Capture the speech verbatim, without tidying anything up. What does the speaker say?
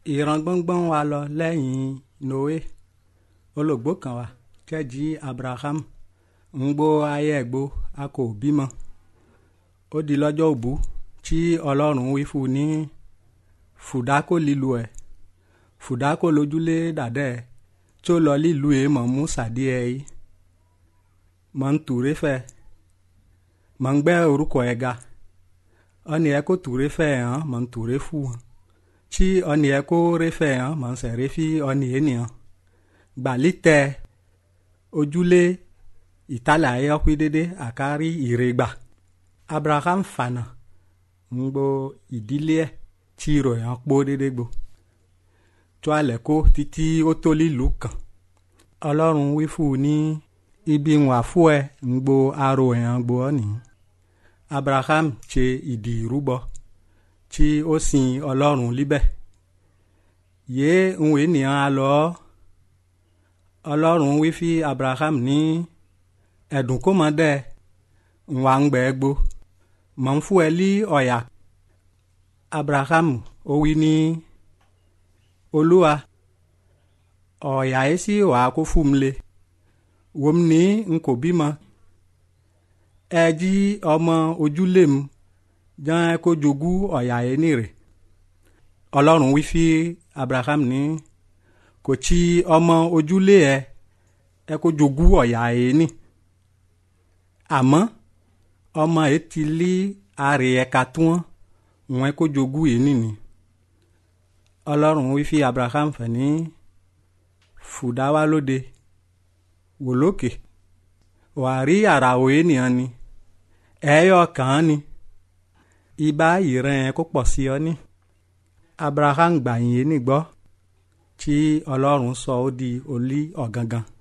ìran gbọ́ngbọ́n wa lọ lẹ́yìn Noé olóògbó kan wa kẹ́jì Abraham ń gbó ayé ẹ̀gbó a kò bímọ. Ó di lọ́jọ́ òbú tí Ọlọ́run wí fún ní fùdákò lílu ẹ̀ fùdákò lójúlé dàdẹ́ tí ó lọ lílu ẹ̀ mọ̀ mú sàdí ẹ̀ yìí mọ̀ ń tùré fẹ́ mọ̀ ń gbẹ́ orúkọ ẹ̀ ga ọ̀nì ẹ̀ kó tùré fẹ́ hàn mọ̀ ń tùré fún wọn tí ọ̀nì ẹ̀ kó ré fẹ́ hàn mọ̀ ń sẹ̀ré fí ọ̀nì ẹ̀ nìyàn gbàlí tẹ ojúlé ìtàlẹ̀ ayé ọ̀pí dédé àkárí ìrègbà. Abraham fànà ń gbó ìdílé ẹ̀ tí ìròyìn pọ̀ dédé gbó tó alẹ̀ kó títí ó tó lílù kàn. Ọlọ́run wí fún un ní ibi wà fún ẹ ń gbó aró ẹ̀hàn gbó ọ́ nìyí. Abraham ṣe ìdì ìrúbọ tí ó sin Ọlọ́run líbẹ̀ yéé ń wé nìyàn á lọ Ọlọ́run wí fí Abraham ní ẹ̀dùn kó mọ́ dẹ́ ń wà ń gbẹ́ gbó mọ̀ ń fún ẹ lí ọ̀yà. Abraham ó wí ní Olúwa ọ̀yà yìí sí wàá kó fún mi lé wọ́n ní n kò bímọ ẹ jí ọmọ ojúlé mi jẹ́ kó jogún ọ̀yà yìí nírè. Ọlọ́run wí fí Abraham ní kò tí ọmọ ojúlé ẹ ẹ kó jogún ọ̀yà yìí ní àmọ́ ọmọ yìí ti lé àrè ẹ̀ka tún wọn kó jogún yìí nìní. Ọlọ́run wí fí Abraham fẹ̀ ní fùdáwá lóde wò lókè wà rí àràwọ̀ ènìyàn ni ẹ̀yọ kàn án ni ibà ìrìn kó pọ̀ sí ọ ní. Abraham gbà yín ní gbọ́ tí Ọlọ́run sọ ó di olí ọ̀gangan.